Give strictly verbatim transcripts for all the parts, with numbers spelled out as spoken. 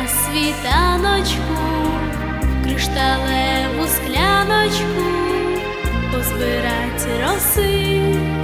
світаночку, в кришталеву скляночку позбирать роси.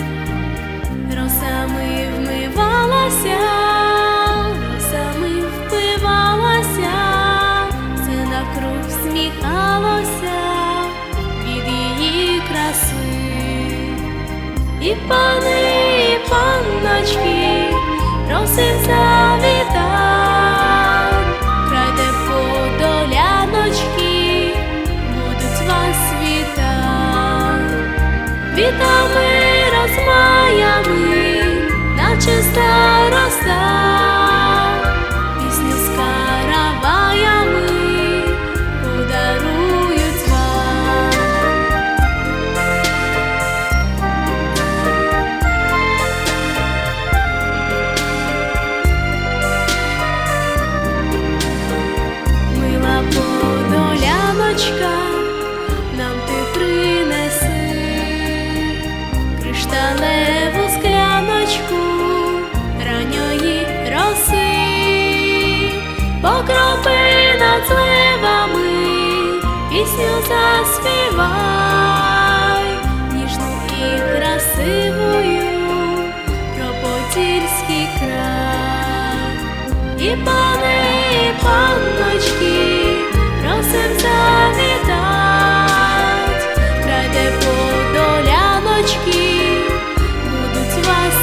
Росами вмивалася, росами впивалася, все навкруг сміхалося від її краси. І пани, і панночки просим завітать, край, де подоляночки будуть вас вітати. Вітами розмаями, наче староста, пісню з караваями подарують вам. Мила подоляночка, нам ти принеси кришталеву скляночку ранньої роси. Покропи над зливами, пісню заспівай, ніжну і красивою про Подільський край. І пани, і панночки просим завітать, край, де подоляночки будуть вас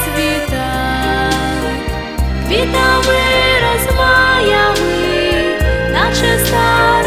вітати. Квітами розмаями, наче стар